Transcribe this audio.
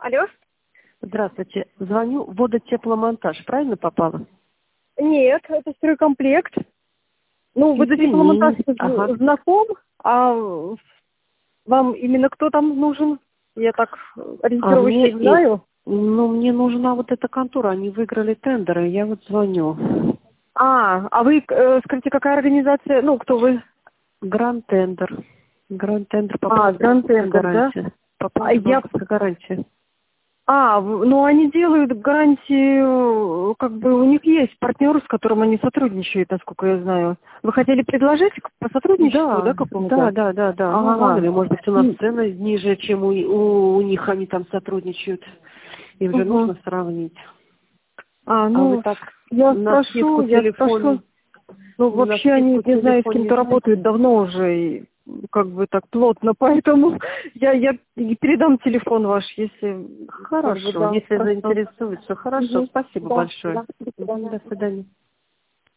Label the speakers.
Speaker 1: Алло?
Speaker 2: Здравствуйте. Звоню водотепломонтаж. Правильно попала?
Speaker 1: Нет, это стройкомплект. Ну, водотепломонтаж
Speaker 2: Извини. Ага.
Speaker 1: знаком, а вам именно кто там нужен? Я так
Speaker 2: А мне,
Speaker 1: ориентировочно знаю.
Speaker 2: мне нужна вот эта контора. Они выиграли тендеры. Я вот звоню.
Speaker 1: А вы, скажите, какая организация, ну, кто вы?
Speaker 2: Гранд тендер. Гранд тендер по
Speaker 1: Гранд
Speaker 2: банковской
Speaker 1: Тендер, да?
Speaker 2: гарантии. По поводу банковской гарантии.
Speaker 1: Ну они делают гарантии, как бы у них есть партнер, с которым они сотрудничают, насколько я знаю. Вы хотели предложить по сотрудничеству, да,
Speaker 2: Да,
Speaker 1: какому-то?
Speaker 2: да. Ну, мало
Speaker 1: Ага.
Speaker 2: ли, может быть, у нас цены ниже, чем у них они там сотрудничают. Им же
Speaker 1: Угу.
Speaker 2: нужно сравнить. А вы
Speaker 1: Ну,
Speaker 2: так
Speaker 1: я
Speaker 2: на
Speaker 1: спрошу,
Speaker 2: скидку телефон,
Speaker 1: Ну,
Speaker 2: на
Speaker 1: вообще они,
Speaker 2: скидку
Speaker 1: не знаю, с
Speaker 2: телефон не
Speaker 1: кем-то
Speaker 2: знаете?
Speaker 1: работают давно уже, и как бы так плотно, поэтому я и передам телефон ваш, если как бы,
Speaker 2: Хорошо,
Speaker 1: да,
Speaker 2: если
Speaker 1: спрошу.
Speaker 2: заинтересует, все хорошо.
Speaker 1: Мгм.
Speaker 2: Спасибо
Speaker 1: Да,
Speaker 2: большое.
Speaker 1: да, до
Speaker 2: Мгм,
Speaker 1: свидания.
Speaker 2: до свидания.